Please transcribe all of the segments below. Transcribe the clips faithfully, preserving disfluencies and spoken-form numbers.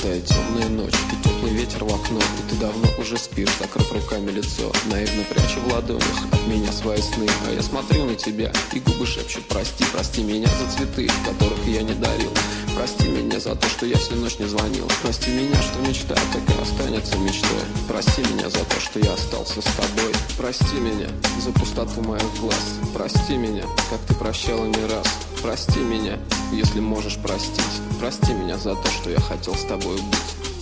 Пустая темная ночь и теплый ветер в окно. И ты давно уже спишь, закрыв руками лицо, наивно пряча в ладонях от меня свои сны. А я смотрю на тебя, и губы шепчут: прости, прости меня за цветы, которых я не дарил. Прости меня за то, что я всю ночь не звонил. Прости меня, что мечта так и останется мечтой. Прости меня за то, что я остался с тобой. Прости меня за пустоту моих глаз. Прости меня, как ты прощала не раз. Прости меня, если можешь простить. Прости меня за то, что я хотел с тобой быть.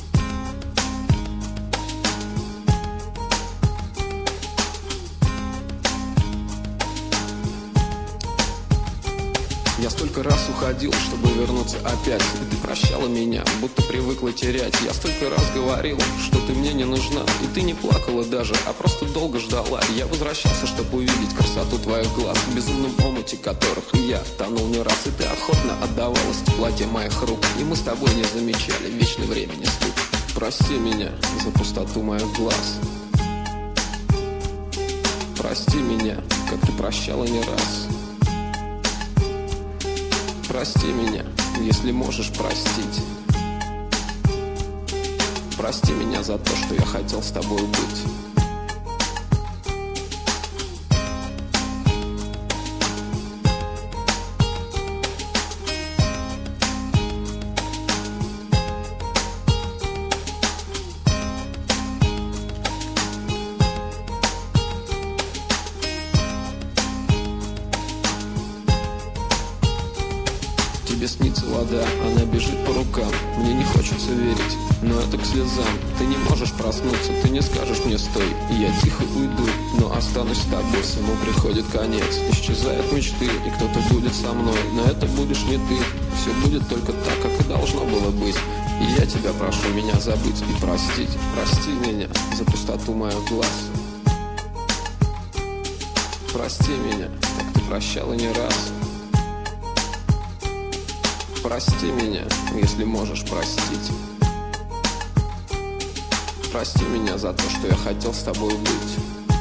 Я столько раз уходил, чтобы вернуться опять. И ты прощала меня, будто привыкла терять. Я столько раз говорил, что ты мне не нужна. И ты не плакала даже, а просто долго ждала. Я возвращался, чтобы увидеть красоту твоих глаз, в безумном омуте которых я тонул не раз. И ты охотно отдавалась в теплоте моих рук, и мы с тобой не замечали вечный времени стук. Прости меня за пустоту моих глаз. Прости меня, как ты прощала не раз. Прости меня, если можешь простить. Прости меня за то, что я хотел с тобой быть. Тебе снится вода, она бежит по рукам. Мне не хочется верить, но это к слезам. Ты не можешь проснуться, ты не скажешь мне стой. И я тихо уйду, но останусь с тобой. Всему приходит конец, исчезают мечты, и кто-то будет со мной, но это будешь не ты. Все будет только так, как и должно было быть. И я тебя прошу меня забыть и простить. Прости меня за пустоту моих глаз. Прости меня, как ты прощала не раз. Прости меня, если можешь простить. Прости меня за то, что я хотел с тобой быть.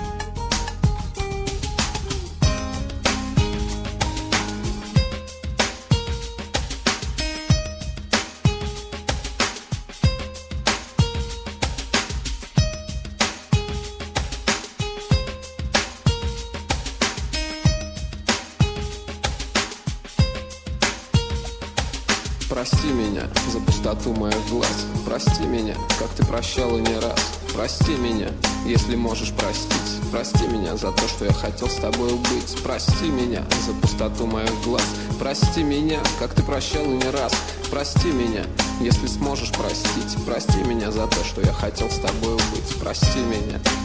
Прости меня за пустоту моих глаз. Прости меня, как ты прощала не раз. Прости меня, если можешь простить. Прости меня за то, что я хотел с тобой быть. Прости меня за пустоту моих глаз. Прости меня, как ты прощала не раз. Прости меня, если сможешь простить. Прости меня за то, что я хотел с тобой быть. Прости меня.